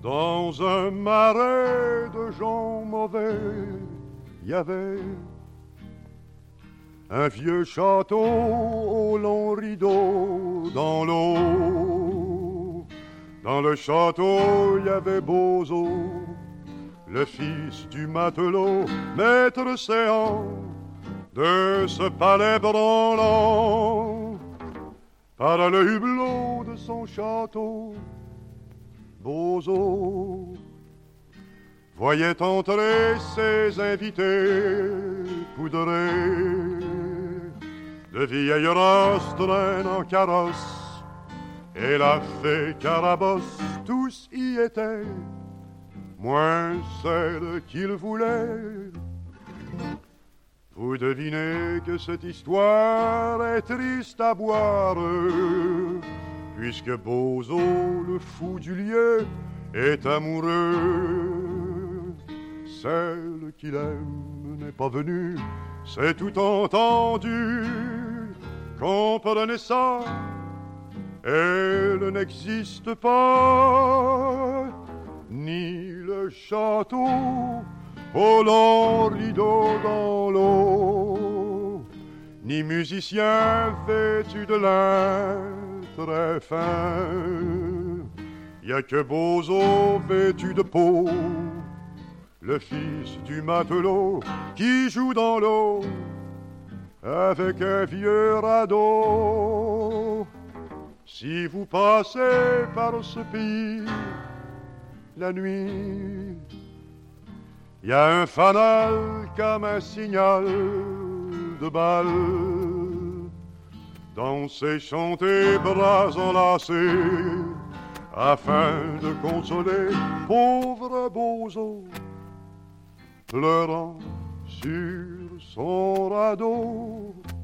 Dans un marais de gens mauvais, il y avait un vieux château au long rideau dans l'eau. Dans le château, il y avait Bozo, le fils du matelot, maître séant de ce palais branlant. Par le hublot de son château, Bozo voyait entrer ses invités poudrés. De vieilles races traînent en carrosse, et la fée Carabosse, tous y étaient, moins celle qu'il voulait. Vous devinez que cette histoire est triste à boire, puisque Bozo, le fou du lieu, est amoureux. Celle qu'il aime n'est pas venue, c'est tout entendu. Comprenez ça, elle n'existe pas, ni le château au long rideau dans l'eau, ni musicien vêtu de lin très fin. Y a que Bozo vêtu de peau, le fils du matelot, qui joue dans l'eau avec un vieux radeau. Si vous passez par ce pays la nuit, y a un fanal comme un signal de balle. Dansez, chantez, bras enlacés, afin de consoler pauvre Bozo, pleurant sur son radeau.